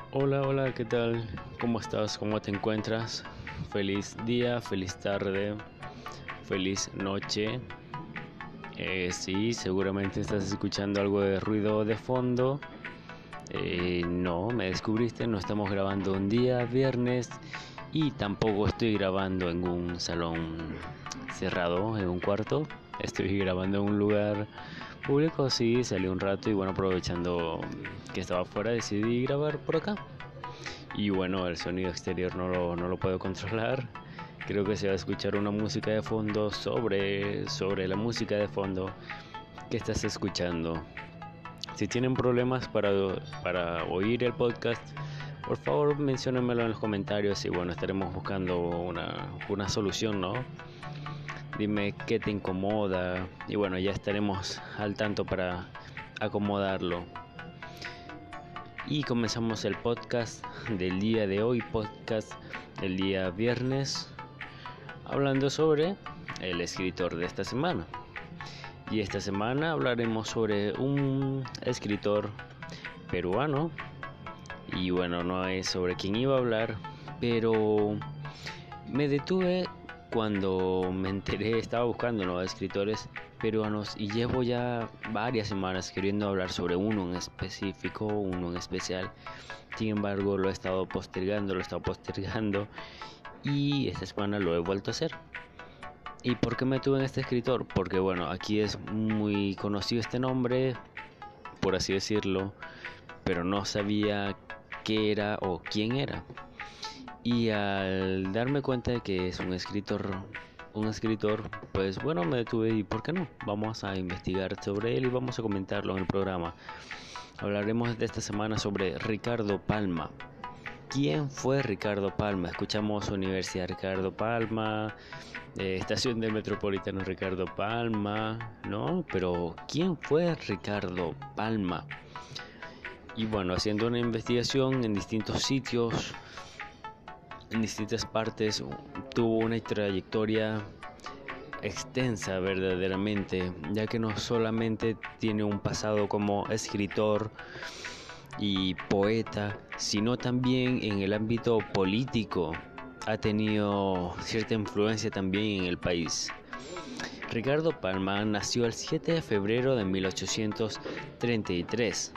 Hola, hola, ¿qué tal? ¿Cómo estás? ¿Cómo te encuentras? Feliz día, feliz tarde, feliz noche. Sí, seguramente estás escuchando algo de ruido de fondo. No, me descubriste, no estamos grabando un día viernes y tampoco estoy grabando en un salón cerrado, en un cuarto. Estoy grabando en un lugar público, sí, salí un rato y bueno, aprovechando que estaba afuera decidí grabar por acá. Y bueno, el sonido exterior no lo puedo controlar. Creo que se va a escuchar una música de fondo sobre la música de fondo que estás escuchando. Si tienen problemas para oír el podcast, por favor menciónenmelo en los comentarios y bueno, estaremos buscando una solución, ¿no? Dime qué te incomoda y bueno, ya estaremos al tanto para acomodarlo. Y comenzamos el podcast del día de hoy, podcast del día viernes, hablando sobre el escritor de esta semana. Y esta semana hablaremos sobre un escritor peruano. Y bueno, no es sobre quién iba a hablar, pero me detuve cuando me enteré, estaba buscando nuevos escritores peruanos y llevo ya varias semanas queriendo hablar sobre uno en específico, uno en especial. Sin embargo, lo he estado postergando y esta semana lo he vuelto a hacer. ¿Y por qué me detuve en este escritor? Porque bueno, aquí es muy conocido este nombre, por así decirlo, pero no sabía qué era o quién era. Y al darme cuenta de que es un escritor, pues bueno, me detuve y ¿por qué no? Vamos a investigar sobre él y vamos a comentarlo en el programa. Hablaremos de esta semana sobre Ricardo Palma. ¿Quién fue Ricardo Palma? Escuchamos Universidad Ricardo Palma, Estación del Metropolitano Ricardo Palma, ¿no? Pero ¿quién fue Ricardo Palma? Y bueno, haciendo una investigación en distintos sitios, en distintas partes, tuvo una trayectoria extensa verdaderamente, ya que no solamente tiene un pasado como escritor y poeta, sino también en el ámbito político ha tenido cierta influencia también en el país. Ricardo Palma nació el 7 de febrero de 1833.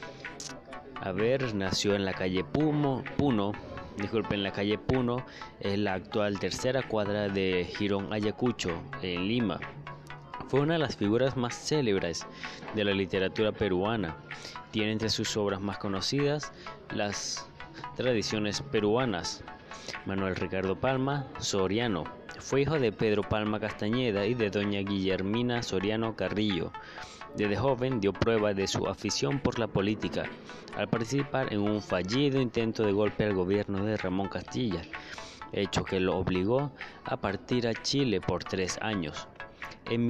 Nació en la calle Puno, en la calle Puno, en la actual tercera cuadra de Girón Ayacucho, en Lima. Fue una de las figuras más célebres de la literatura peruana. Tiene entre sus obras más conocidas las tradiciones peruanas. Manuel Ricardo Palma Soriano. Fue hijo de Pedro Palma Castañeda y de doña Guillermina Soriano Carrillo. Desde joven dio prueba de su afición por la política, al participar en un fallido intento de golpe al gobierno de Ramón Castilla, hecho que lo obligó a partir a Chile por 3 años. En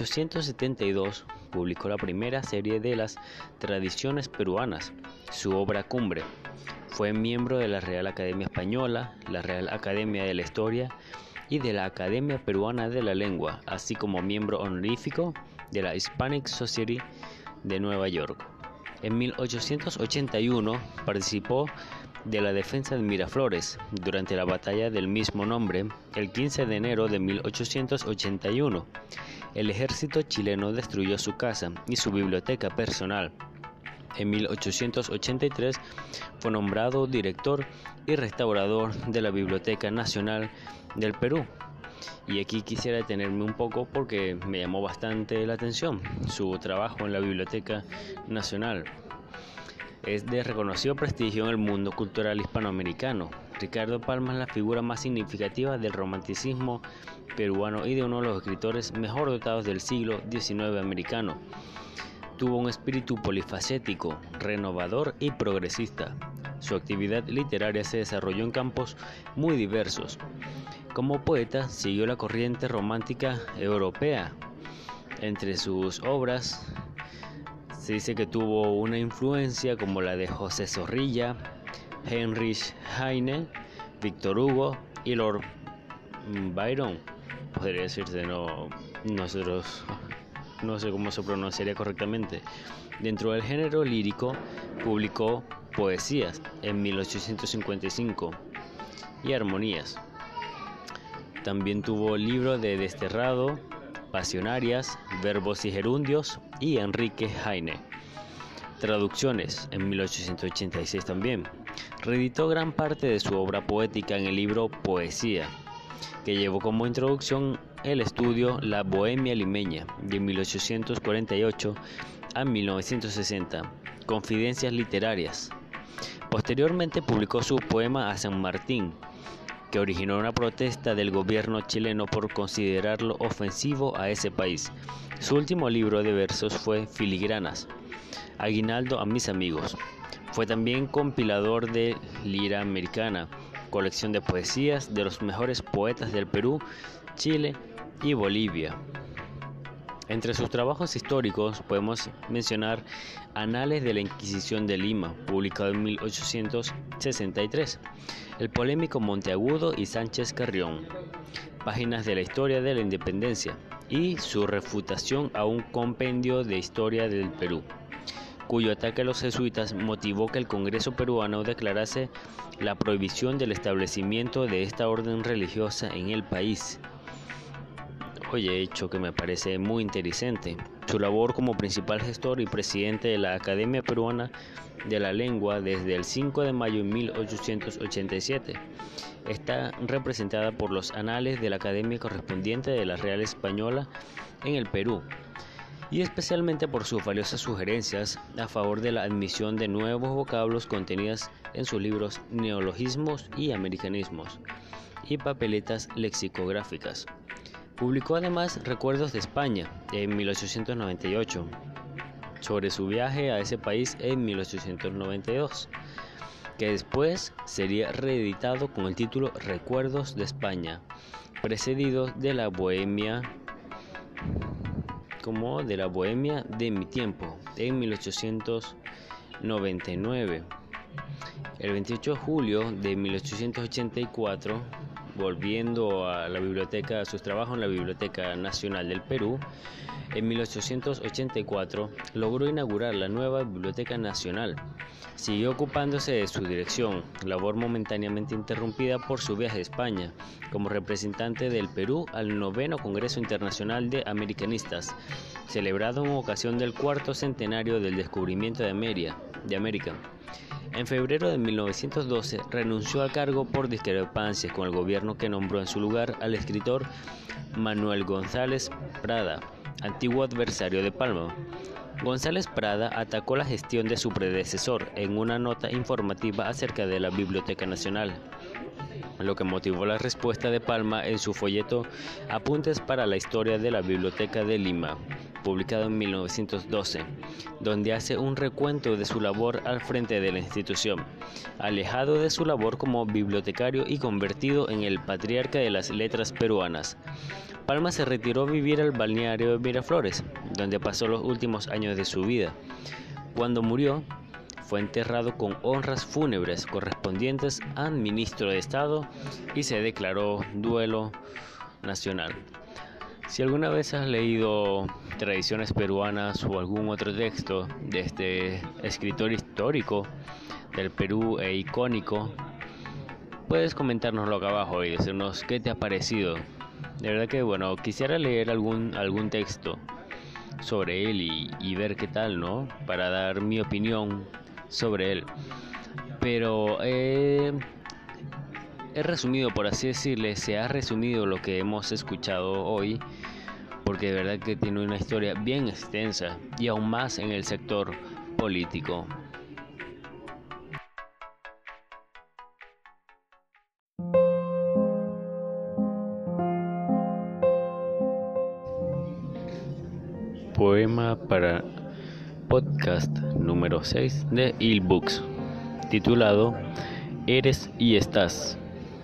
1872 publicó la primera serie de las tradiciones peruanas, su obra cumbre. Fue miembro de la Real Academia Española, la Real Academia de la Historia y de la Academia Peruana de la Lengua, así como miembro honorífico de la Hispanic Society de Nueva York. En 1881 participó de la defensa de Miraflores durante la batalla del mismo nombre. El 15 de enero de 1881, el ejército chileno destruyó su casa y su biblioteca personal. En 1883 fue nombrado director y restaurador de la Biblioteca Nacional del Perú. Y aquí quisiera detenerme un poco porque me llamó bastante la atención su trabajo en la Biblioteca Nacional. Es de reconocido prestigio en el mundo cultural hispanoamericano. Ricardo Palma es la figura más significativa del romanticismo peruano y de uno de los escritores mejor dotados del siglo XIX americano. Tuvo un espíritu polifacético, renovador y progresista. Su actividad literaria se desarrolló en campos muy diversos. Como poeta, siguió la corriente romántica europea. Entre sus obras se dice que tuvo una influencia como la de José Zorrilla, Heinrich Heine, Víctor Hugo y Lord Byron. Podría decirse, no sé cómo se pronunciaría correctamente. Dentro del género lírico, publicó Poesías en 1855 y Armonías. También tuvo el libro de Desterrado, Pasionarias, Verbos y Gerundios y Enrique Heine. Traducciones en 1886 también. Reeditó gran parte de su obra poética en el libro Poesía, que llevó como introducción el estudio La Bohemia Limeña de 1848 a 1960, Confidencias literarias. Posteriormente publicó su poema a San Martín, que originó una protesta del gobierno chileno por considerarlo ofensivo a ese país. Su último libro de versos fue Filigranas, Aguinaldo a mis amigos. Fue también compilador de Lira Americana, colección de poesías de los mejores poetas del Perú, Chile y Bolivia. Entre sus trabajos históricos podemos mencionar Anales de la Inquisición de Lima, publicado en 1863, El polémico Monteagudo y Sánchez Carrión, Páginas de la Historia de la Independencia, y su refutación a un compendio de historia del Perú, cuyo ataque a los jesuitas motivó que el Congreso peruano declarase la prohibición del establecimiento de esta orden religiosa en el país. Hecho que me parece muy interesante. Su labor como principal gestor y presidente de la Academia Peruana de la Lengua desde el 5 de mayo de 1887 está representada por los anales de la Academia correspondiente de la Real Española en el Perú, y especialmente por sus valiosas sugerencias a favor de la admisión de nuevos vocablos contenidas en sus libros Neologismos y Americanismos y papeletas lexicográficas. Publicó además Recuerdos de España en 1898, sobre su viaje a ese país en 1892, que después sería reeditado con el título Recuerdos de España, precedido de la Bohemia de mi tiempo en 1899. El 28 de julio de 1884, volviendo a sus trabajos en la Biblioteca Nacional del Perú, en 1884 logró inaugurar la nueva Biblioteca Nacional. Siguió ocupándose de su dirección, labor momentáneamente interrumpida por su viaje a España, como representante del Perú al 9º Congreso Internacional de Americanistas, celebrado en ocasión del 4º centenario del descubrimiento de América. En febrero de 1912 renunció al cargo por discrepancias con el gobierno, que nombró en su lugar al escritor Manuel González Prada, antiguo adversario de Palma. González Prada atacó la gestión de su predecesor en una nota informativa acerca de la Biblioteca Nacional, lo que motivó la respuesta de Palma en su folleto Apuntes para la Historia de la Biblioteca de Lima, publicado en 1912, donde hace un recuento de su labor al frente de la institución, alejado de su labor como bibliotecario y convertido en el patriarca de las letras peruanas. Palma se retiró a vivir al balneario de Miraflores, donde pasó los últimos años de su vida. Cuando murió, fue enterrado con honras fúnebres correspondientes al ministro de Estado y se declaró duelo nacional. Si alguna vez has leído Tradiciones Peruanas o algún otro texto de este escritor histórico del Perú e icónico, puedes comentárnoslo acá abajo y decirnos qué te ha parecido. De verdad que quisiera leer algún texto sobre él y ver qué tal, ¿no? Para dar mi opinión sobre él. Pero he resumido, por así decirle, se ha resumido lo que hemos escuchado hoy, porque de verdad que tiene una historia bien extensa y aún más en el sector político. Poema para podcast número 6 de Ilbooks, titulado Eres y estás.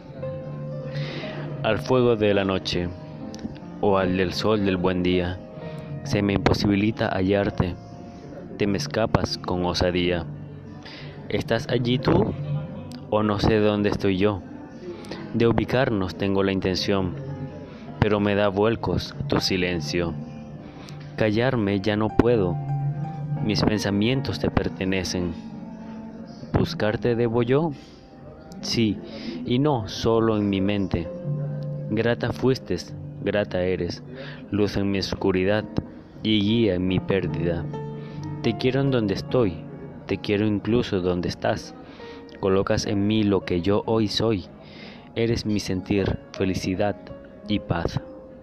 Al fuego de la noche o al del sol del buen día, se me imposibilita hallarte, te me escapas con osadía. ¿Estás allí tú o no sé dónde estoy yo? De ubicarnos tengo la intención, pero me da vuelcos tu silencio. Callarme ya no puedo, mis pensamientos te pertenecen. buscarte debo yo? Sí, y no solo en mi mente. Grata fuiste, grata eres, luz en mi oscuridad y guía en mi pérdida. Te quiero en donde estoy, te quiero incluso donde estás. Colocas en mí lo que yo hoy soy. Eres mi sentir, felicidad y paz.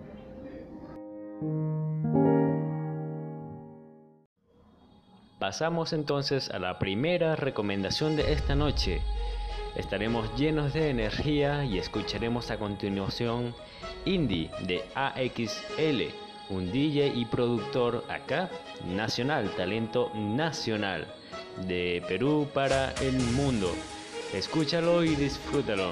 Pasamos entonces a la primera recomendación de esta noche. Estaremos llenos de energía y escucharemos a continuación Indie de AXL, un DJ y productor acá, nacional, talento nacional, de Perú para el mundo. Escúchalo y disfrútalo.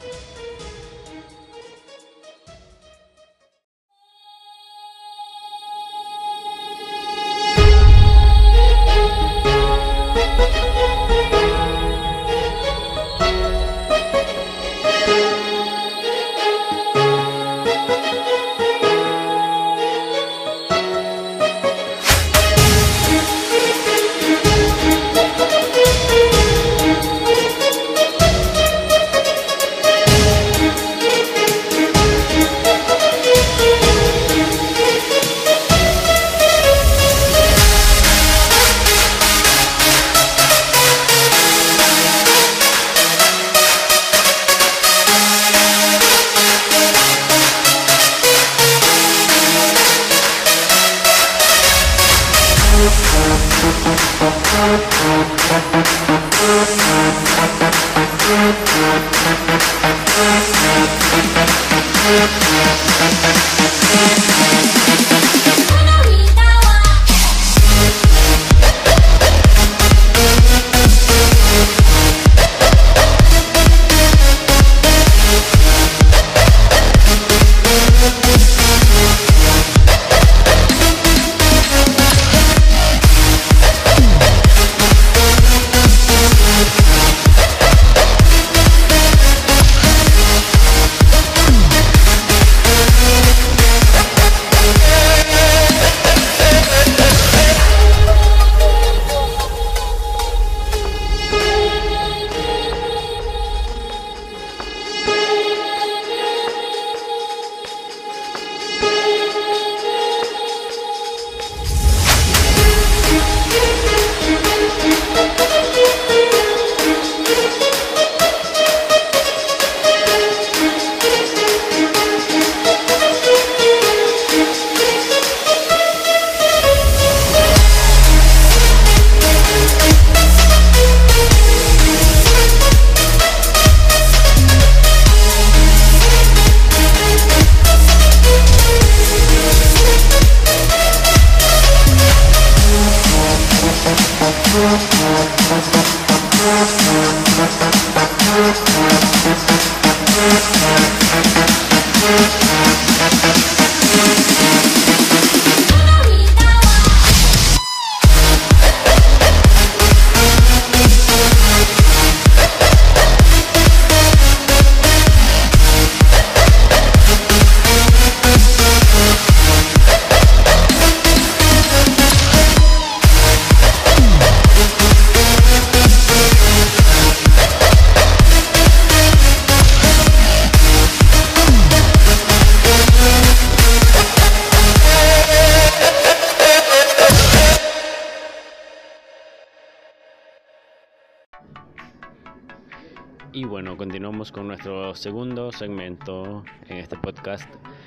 Y bueno, continuamos con nuestro segundo segmento en este podcast.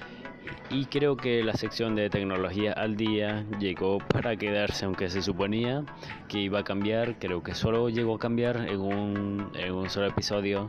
Y creo que la sección de tecnología al día llegó para quedarse, aunque se suponía que iba a cambiar. Creo que solo llegó a cambiar en un solo episodio.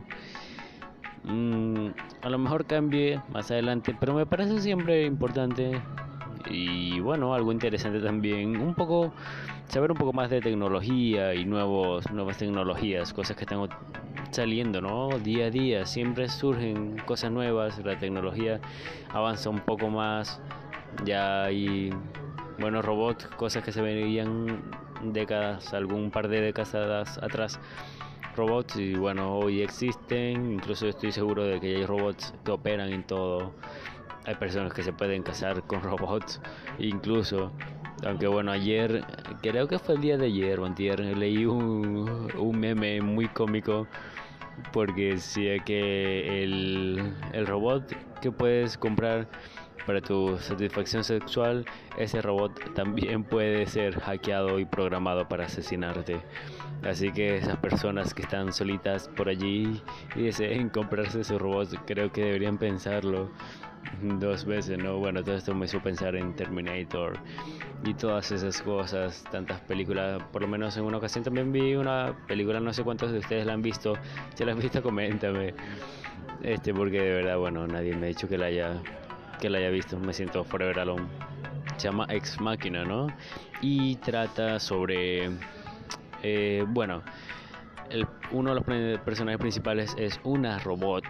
A lo mejor cambie más adelante, pero me parece siempre importante y bueno, algo interesante también, saber un poco más de tecnología y nuevas tecnologías, cosas que están saliendo, ¿no? Día a día siempre surgen cosas nuevas, la tecnología avanza un poco más, ya hay buenos robots, cosas que se veían algún par de décadas atrás, robots, y bueno, hoy existen, incluso estoy seguro de que hay robots que operan en todo. Hay personas que se pueden casar con robots, incluso Aunque bueno, ayer, creo que fue el día de ayer o antier, leí un meme muy cómico porque decía que el robot que puedes comprar para tu satisfacción sexual, ese robot también puede ser hackeado y programado para asesinarte. Así que esas personas que están solitas por allí y deseen comprarse su robot, creo que deberían pensarlo dos veces, ¿no? Bueno, todo esto me hizo pensar en Terminator y todas esas cosas, tantas películas. Por lo menos en una ocasión también vi una película, no sé cuántos de ustedes la han visto. Si la han visto, coméntame. Porque de verdad, bueno, nadie me ha dicho que la haya visto. Me siento forever alone. Se llama Ex Machina, ¿no? Y trata sobre, bueno, uno de los personajes principales es una robot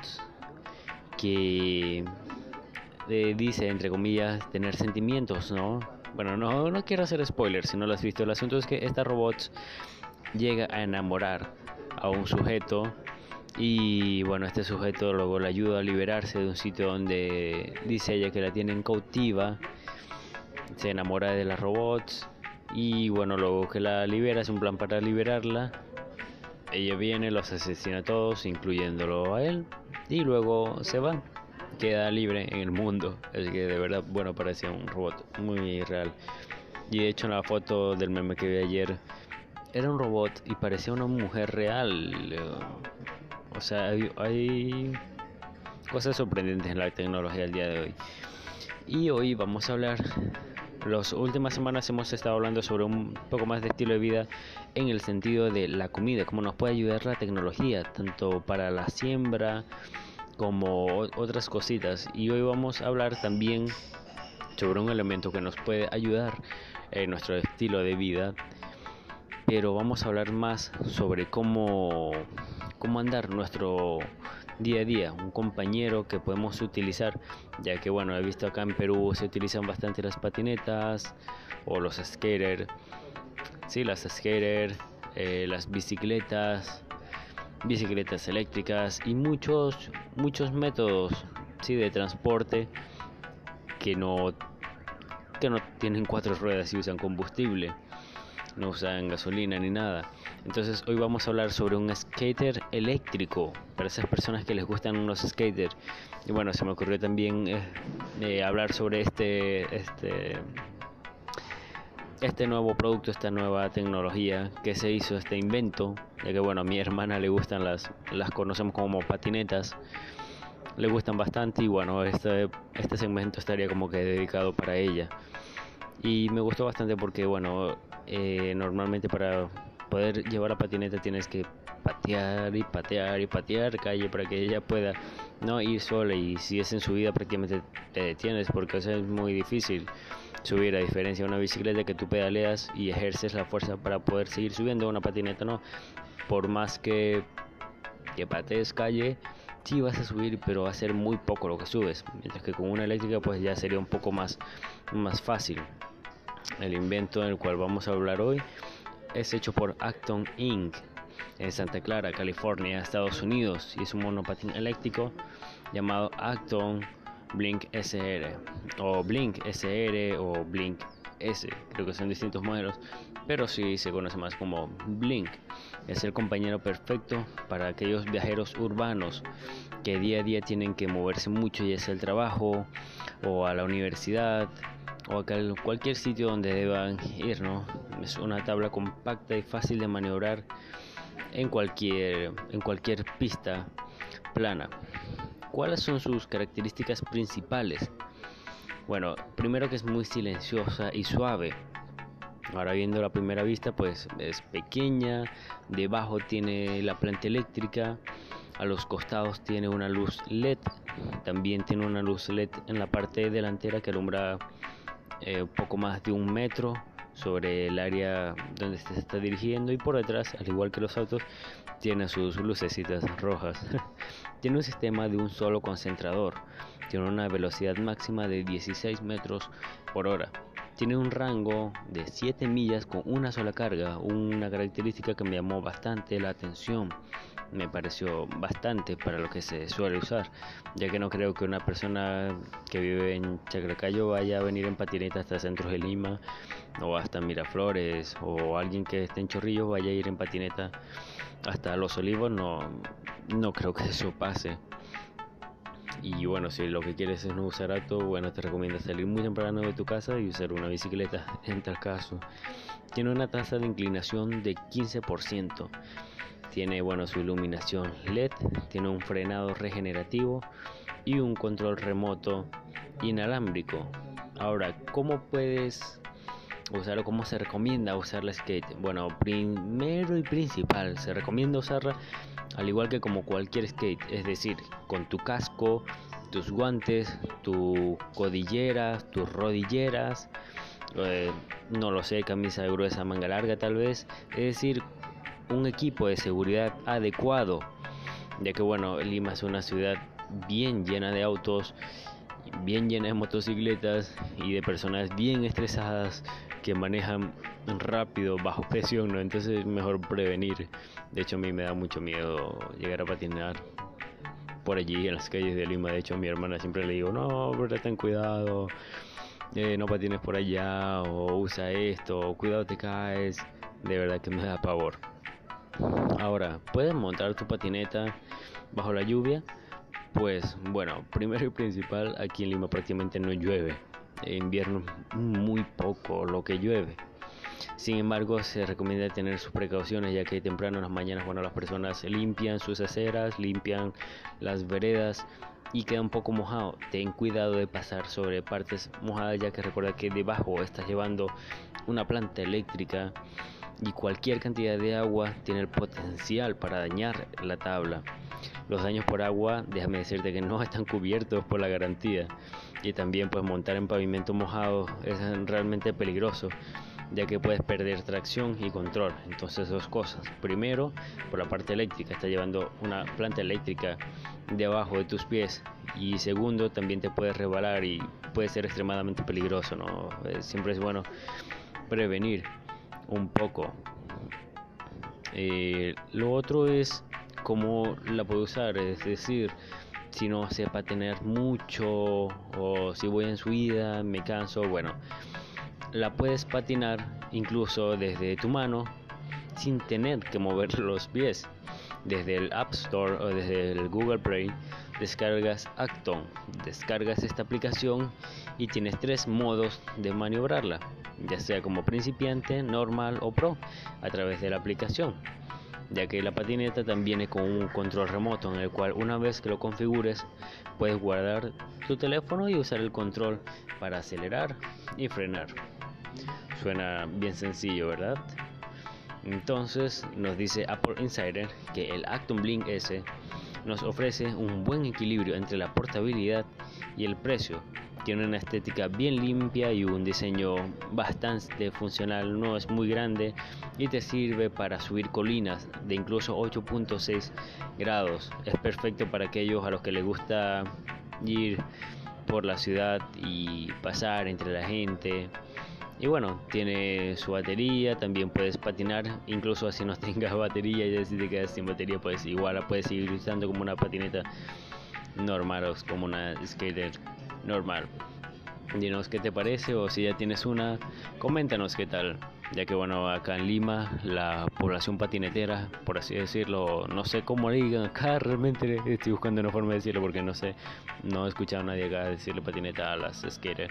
que dice, entre comillas, tener sentimientos, ¿no? Bueno, no quiero hacer spoilers si no lo has visto. El asunto es que esta robot llega a enamorar a un sujeto y bueno, este sujeto luego le ayuda a liberarse de un sitio donde dice ella que la tienen cautiva. Se enamora de las robots y bueno, luego que la libera, es un plan para liberarla. Ella viene, los asesina a todos, incluyéndolo a él, y luego se va, queda libre en el mundo. Así que de verdad, bueno, parecía un robot muy real. Y de hecho en la foto del meme que vi ayer, era un robot y parecía una mujer real. O sea, hay cosas sorprendentes en la tecnología del día de hoy. Y hoy vamos a hablar, las últimas semanas hemos estado hablando sobre un poco más de estilo de vida en el sentido de la comida, cómo nos puede ayudar la tecnología, tanto para la siembra como otras cositas. Y hoy vamos a hablar también sobre un elemento que nos puede ayudar en nuestro estilo de vida, pero vamos a hablar más sobre cómo andar nuestro día a día, un compañero que podemos utilizar, ya que bueno, he visto acá en Perú se utilizan bastante las patinetas o los skaters, sí, las skaters, las bicicletas eléctricas y muchos métodos, sí, de transporte que no tienen cuatro ruedas y usan combustible, no usan gasolina ni nada. Entonces hoy vamos a hablar sobre un skater eléctrico para esas personas que les gustan los skaters. Y bueno, se me ocurrió también hablar sobre este nuevo producto, esta nueva tecnología que se hizo, este invento, ya que bueno, a mi hermana le gustan las conocemos como patinetas, le gustan bastante y bueno, este segmento estaría como que dedicado para ella. Y me gustó bastante porque bueno, normalmente para poder llevar la patineta tienes que patear y patear y patear calle para que ella pueda no ir sola, y si es en subida prácticamente te detienes porque eso es muy difícil subir, a diferencia de una bicicleta que tú pedaleas y ejerces la fuerza para poder seguir subiendo. Una patineta no, por más que patees calle sí vas a subir, pero va a ser muy poco lo que subes, mientras que con una eléctrica pues ya sería un poco más fácil. El invento del cual vamos a hablar hoy es hecho por Acton Inc. en Santa Clara, California, Estados Unidos, y es un monopatín eléctrico llamado Acton Blink SR o Blink SR o Blink S, creo que son distintos modelos, pero sí se conoce más como Blink. Es el compañero perfecto para aquellos viajeros urbanos que día a día tienen que moverse mucho, ya sea al trabajo o a la universidad o a cualquier sitio donde deban ir, ¿no? Es una tabla compacta y fácil de maniobrar en cualquier pista plana. ¿Cuáles son sus características principales? Bueno, primero que es muy silenciosa y suave. Ahora viendo la primera vista, pues es pequeña, debajo tiene la planta eléctrica, a los costados tiene una luz LED, también tiene una luz LED en la parte delantera que alumbra un poco más de 1 metro sobre el área donde se está dirigiendo, y por detrás, al igual que los autos, tiene sus lucecitas rojas. Tiene un sistema de un solo concentrador, tiene una velocidad máxima de 16 metros por hora, tiene un rango de 7 millas con una sola carga, una característica que me llamó bastante la atención, me pareció bastante para lo que se suele usar, ya que no creo que una persona que vive en Chaclacayo vaya a venir en patineta hasta centros de Lima o hasta Miraflores, o alguien que esté en Chorrillos vaya a ir en patineta hasta Los Olivos. No creo que eso pase. Y bueno, si lo que quieres es no usar auto, bueno, te recomiendo salir muy temprano de tu casa y usar una bicicleta en tal caso. Tiene una tasa de inclinación de 15%. Tiene, bueno, su iluminación LED, tiene un frenado regenerativo y un control remoto inalámbrico. Ahora, ¿cómo puedes usar o cómo se recomienda usar la skate? Bueno, primero y principal, se recomienda usarla al igual que como cualquier skate, es decir, con tu casco, tus guantes, tus codilleras, tus rodilleras, no lo sé, camisa gruesa, manga larga tal vez, es decir, un equipo de seguridad adecuado, ya que bueno, Lima es una ciudad bien llena de autos, bien llena de motocicletas y de personas bien estresadas que manejan rápido bajo presión, ¿no? Entonces mejor prevenir. De hecho, a mí me da mucho miedo llegar a patinar por allí en las calles de Lima. De hecho, a mi hermana siempre le digo, no, pero ten cuidado, no patines por allá, o usa esto, o cuidado te caes. De verdad que me da pavor. Ahora, ¿puedes montar tu patineta bajo la lluvia? Pues bueno, primero y principal, aquí en Lima prácticamente no llueve. En invierno muy poco lo que llueve. Sin embargo, se recomienda tener sus precauciones, ya que temprano en las mañanas, bueno, las personas limpian sus aceras, limpian las veredas y queda un poco mojado. Ten cuidado de pasar sobre partes mojadas, ya que recuerda que debajo estás llevando una planta eléctrica y cualquier cantidad de agua tiene el potencial para dañar la tabla. Los daños por agua, déjame decirte que no están cubiertos por la garantía, y también pues montar en pavimento mojado es realmente peligroso, ya que puedes perder tracción y control. Entonces, dos cosas: primero, por la parte eléctrica, estás llevando una planta eléctrica debajo de tus pies, y segundo, también te puedes resbalar y puede ser extremadamente peligroso, ¿no? Siempre es bueno prevenir un poco. Lo otro es cómo la puedo usar, es decir, si no sé patinar mucho o si voy en subida, me canso, bueno, la puedes patinar incluso desde tu mano sin tener que mover los pies. Desde el App Store o desde el Google Play descargas Acton, descargas esta aplicación y tienes 3 modos de maniobrarla, ya sea como principiante, normal o pro, a través de la aplicación, ya que la patineta también viene con un control remoto en el cual una vez que lo configures puedes guardar tu teléfono y usar el control para acelerar y frenar. Suena bien sencillo, ¿verdad? Entonces nos dice Apple Insider que el Acton Blink S nos ofrece un buen equilibrio entre la portabilidad y el precio. Tiene una estética bien limpia y un diseño bastante funcional, no es muy grande y te sirve para subir colinas de incluso 8.6 grados. Es perfecto para aquellos a los que les gusta ir por la ciudad y pasar entre la gente. Y bueno, tiene su batería, también puedes patinar, incluso así no tengas batería, y si te quedas sin batería, pues igual la puedes seguir usando como una patineta normal o como una skater normal. Dinos qué te parece, o si ya tienes una, coméntanos qué tal, ya que bueno, acá en Lima la población patinetera, por así decirlo, no sé cómo le digan acá, realmente estoy buscando una forma de decirlo porque no sé, no he escuchado a nadie acá decirle patineta a las skaters.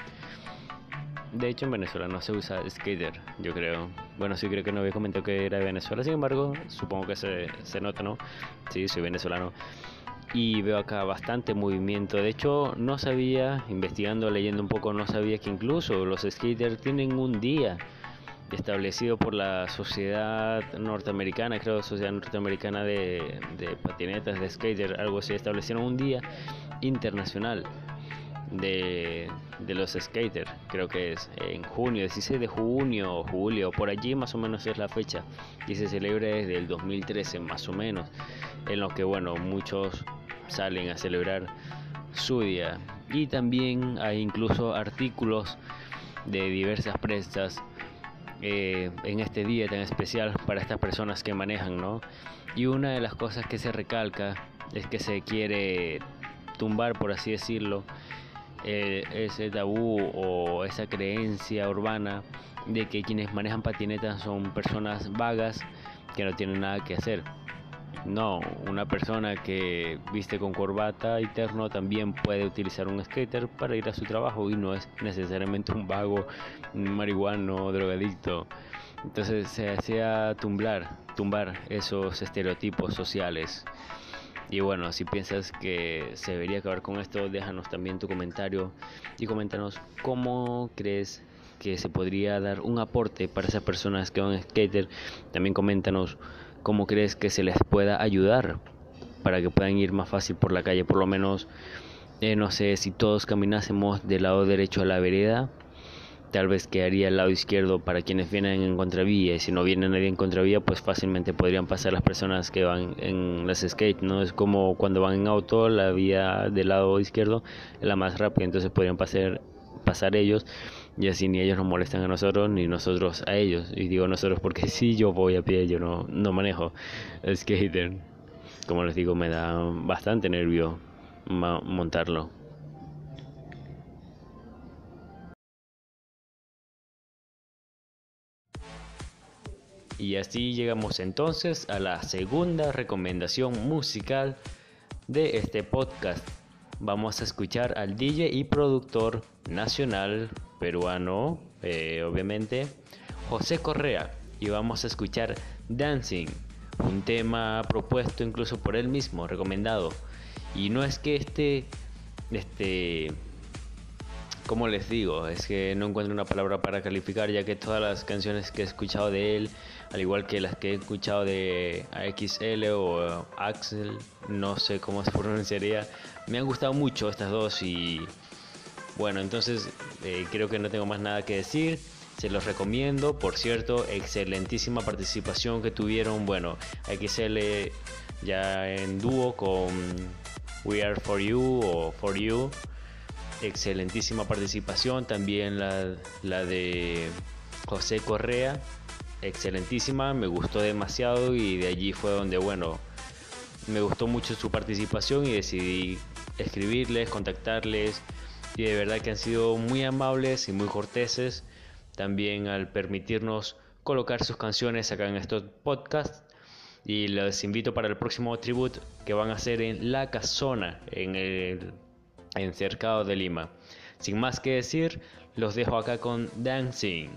De hecho, en Venezuela no se usa skater, yo creo. Bueno, sí, creo que no había comentado que era de Venezuela. Sin embargo, supongo que se nota, ¿no? Sí, soy venezolano. Y veo acá bastante movimiento. De hecho, no sabía, investigando, leyendo un poco, no sabía que incluso los skaters tienen un día establecido por la sociedad norteamericana, creo, sociedad norteamericana de patinetas, de skater, algo así. Establecieron un día internacional de los skaters, creo que es en junio, 16 de junio o julio, por allí más o menos es la fecha, y se celebra desde el 2013 más o menos, en lo que bueno, muchos salen a celebrar su día. Y también hay incluso artículos de diversas presas en este día tan especial para estas personas que manejan, ¿no? Y una de las cosas que se recalca es que se quiere tumbar, por así decirlo, ese tabú o esa creencia urbana de que quienes manejan patinetas son personas vagas que no tienen nada que hacer. No, una persona que viste con corbata y terno también puede utilizar un skater para ir a su trabajo y no es necesariamente un vago, un marihuano, drogadicto. Entonces se hacía tumbar esos estereotipos sociales. Y bueno, si piensas que se debería acabar con esto, déjanos también tu comentario y coméntanos cómo crees que se podría dar un aporte para esas personas que van skater. También coméntanos cómo crees que se les pueda ayudar para que puedan ir más fácil por la calle. Por lo menos, no sé, si todos caminásemos del lado derecho a la vereda, tal vez quedaría el lado izquierdo para quienes vienen en contravía, y si no viene nadie en contravía, pues fácilmente podrían pasar las personas que van en las skate, ¿no? Es como cuando van en auto, la vía del lado izquierdo es la más rápida, entonces podrían pasar ellos, y así ni ellos nos molestan a nosotros ni nosotros a ellos. Y digo nosotros porque si yo voy a pie, yo no manejo skater, como les digo, me da bastante nervio montarlo. Y así llegamos entonces a la segunda recomendación musical de este podcast. Vamos a escuchar al DJ y productor nacional peruano, obviamente, José Correa, y vamos a escuchar Dancing, un tema propuesto incluso por él mismo, recomendado. Y no es que como les digo, es que no encuentro una palabra para calificar, ya que todas las canciones que he escuchado de él, al igual que las que he escuchado de AXL o Axel, no sé cómo se pronunciaría, me han gustado mucho estas dos. Y bueno, entonces creo que no tengo más nada que decir. Se los recomiendo. Por cierto, excelentísima participación que tuvieron. Bueno, AXL ya en dúo con We Are For You o For You. Excelentísima participación. También la de José Correa, excelentísima, me gustó demasiado, y de allí fue donde, bueno, me gustó mucho su participación y decidí escribirles, contactarles, y de verdad que han sido muy amables y muy corteses también al permitirnos colocar sus canciones acá en estos podcasts. Y les invito para el próximo tribute que van a hacer en La Casona, en Cercado de Lima. Sin más que decir, los dejo acá con Dancing.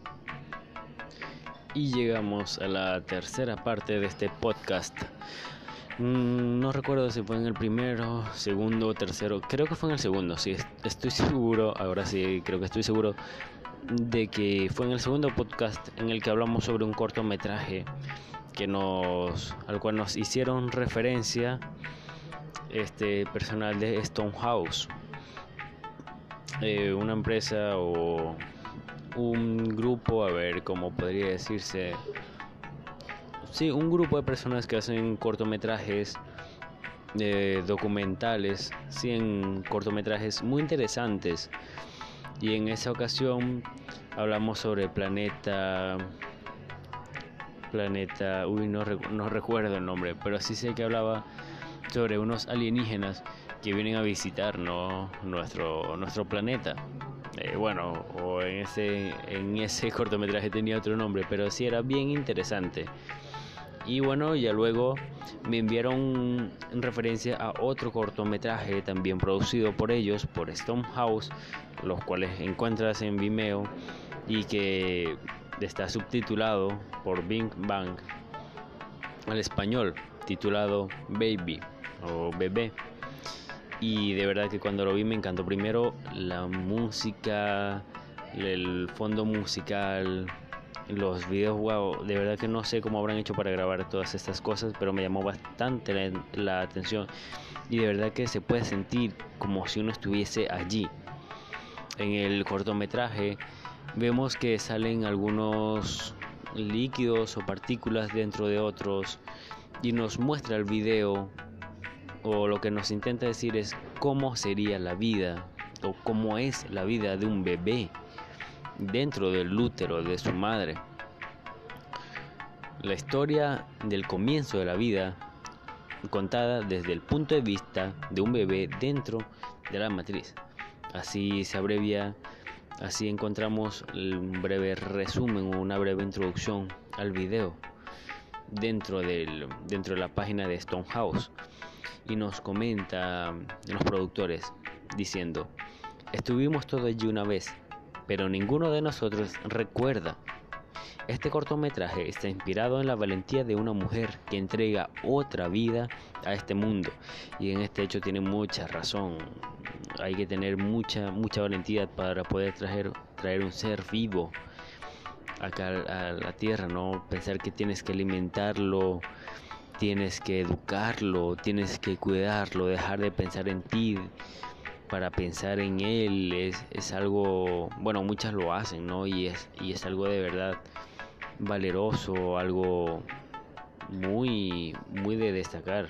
Y llegamos a la tercera parte de este podcast. No recuerdo si fue en el primero, segundo, tercero. Creo que fue en el segundo, sí, estoy seguro. Ahora sí, creo que estoy seguro de que fue en el segundo podcast en el que hablamos sobre un cortometraje al cual nos hicieron referencia personal de Stonehouse, una empresa o un grupo, a ver cómo podría decirse, sí, un grupo de personas que hacen cortometrajes documentales, sí, en cortometrajes muy interesantes. Y en esa ocasión hablamos sobre planeta, no recuerdo el nombre, pero sí sé que hablaba sobre unos alienígenas que vienen a visitar, ¿no?, nuestro planeta. O en ese cortometraje tenía otro nombre, pero sí era bien interesante. Y bueno, ya luego me enviaron en referencia a otro cortometraje también producido por ellos, por Stonehouse, los cuales encuentras en Vimeo y que está subtitulado por Bing Bang al español, titulado Baby o Bebé. Y de verdad que cuando lo vi me encantó. Primero la música, el fondo musical, los videos, wow, de verdad que no sé cómo habrán hecho para grabar todas estas cosas, pero me llamó bastante la atención. Y de verdad que se puede sentir como si uno estuviese allí. En el cortometraje vemos que salen algunos líquidos o partículas dentro de otros y nos muestra el video, o lo que nos intenta decir es cómo sería la vida o cómo es la vida de un bebé dentro del útero de su madre. La historia del comienzo de la vida contada desde el punto de vista de un bebé dentro de la matriz. Así se abrevia, así encontramos un breve resumen o una breve introducción al video dentro de la página de Stonehouse. Y nos comenta los productores diciendo: estuvimos todos allí una vez, pero ninguno de nosotros recuerda. Este cortometraje está inspirado en la valentía de una mujer que entrega otra vida a este mundo, y en este hecho tiene mucha razón. Hay que tener mucha valentía para poder traer un ser vivo acá a la tierra, ¿no? Pensar que tienes que alimentarlo, tienes que educarlo, tienes que cuidarlo, dejar de pensar en ti para pensar en él, es algo, bueno, muchas lo hacen, ¿no? Y es algo de verdad valeroso, algo muy de destacar.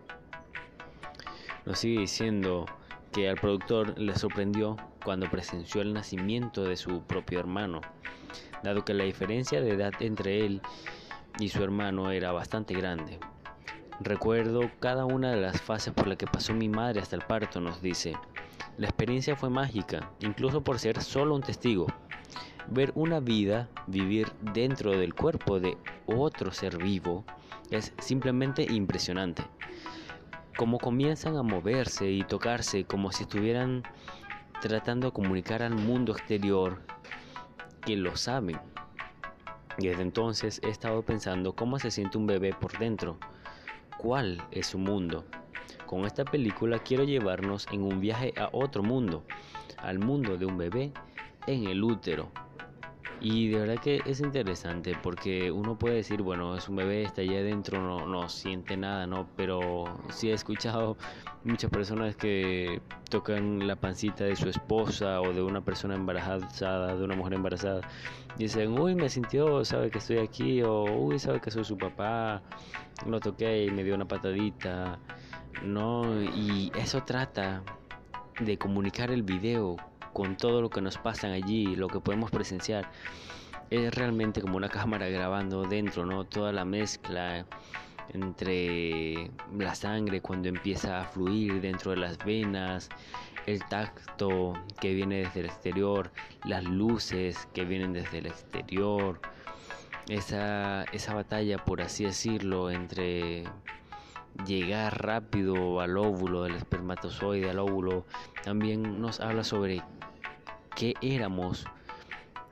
Nos sigue diciendo que al productor le sorprendió cuando presenció el nacimiento de su propio hermano, dado que la diferencia de edad entre él y su hermano era bastante grande. Recuerdo cada una de las fases por las que pasó mi madre hasta el parto, nos dice. La experiencia fue mágica, incluso por ser solo un testigo. Ver una vida vivir dentro del cuerpo de otro ser vivo es simplemente impresionante. Cómo comienzan a moverse y tocarse como si estuvieran tratando de comunicar al mundo exterior que lo saben. Y desde entonces he estado pensando cómo se siente un bebé por dentro. ¿Cuál es su mundo? Con esta película quiero llevarnos en un viaje a otro mundo, al mundo de un bebé en el útero. Y de verdad que es interesante porque uno puede decir, bueno, es un bebé, está allá adentro, no siente nada, ¿no? Pero sí he escuchado muchas personas que tocan la pancita de su esposa o de una persona embarazada, de una mujer embarazada. Y dicen, uy, me sintió, sabe que estoy aquí, o uy, sabe que soy su papá, lo toqué y me dio una patadita, ¿no? Y eso trata de comunicar el video con todo lo que nos pasan allí, lo que podemos presenciar. Es realmente como una cámara grabando dentro, ¿no? Toda la mezcla entre la sangre cuando empieza a fluir dentro de las venas, el tacto que viene desde el exterior, las luces que vienen desde el exterior, esa batalla, por así decirlo, entre llegar rápido al óvulo, del espermatozoide al óvulo. También nos habla sobre qué éramos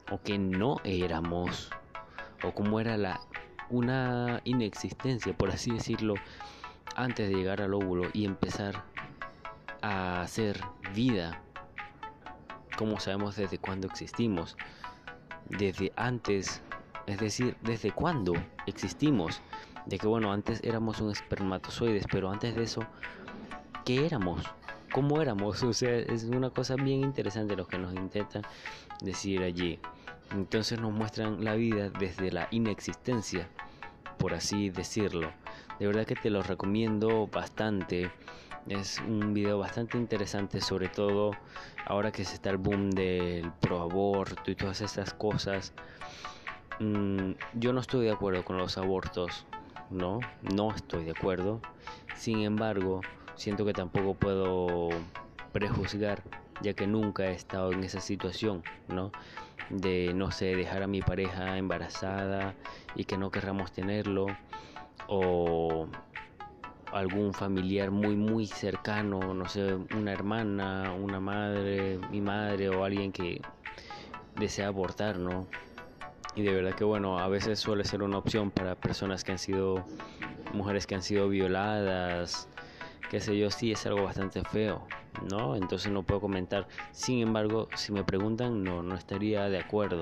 o que no éramos, o cómo era una inexistencia, por así decirlo, antes de llegar al óvulo y empezar a hacer vida. Como sabemos desde cuándo existimos, desde antes, es decir, desde cuándo existimos, de que bueno, antes éramos un espermatozoides, pero antes de eso, ¿qué éramos? ¿Cómo éramos? O sea, es una cosa bien interesante lo que nos intentan decir allí. Entonces nos muestran la vida desde la inexistencia, por así decirlo. De verdad que te lo recomiendo bastante. Es un video bastante interesante, sobre todo ahora que se está el boom del proaborto y todas estas cosas. Yo no estoy de acuerdo con los abortos, no estoy de acuerdo. Sin embargo, siento que tampoco puedo prejuzgar, ya que nunca he estado en esa situación, ¿no? De, no sé, dejar a mi pareja embarazada y que no querramos tenerlo, o algún familiar muy cercano, no sé, una hermana, una madre, mi madre o alguien que desea abortar, ¿no? Y de verdad que bueno, a veces suele ser una opción para personas que han sido, mujeres que han sido violadas, qué sé yo, sí es algo bastante feo, ¿no? Entonces no puedo comentar. Sin embargo, si me preguntan, no estaría de acuerdo.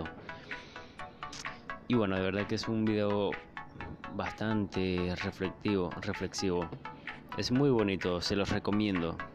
Y bueno, de verdad que es un video bastante reflexivo. Es muy bonito, se los recomiendo.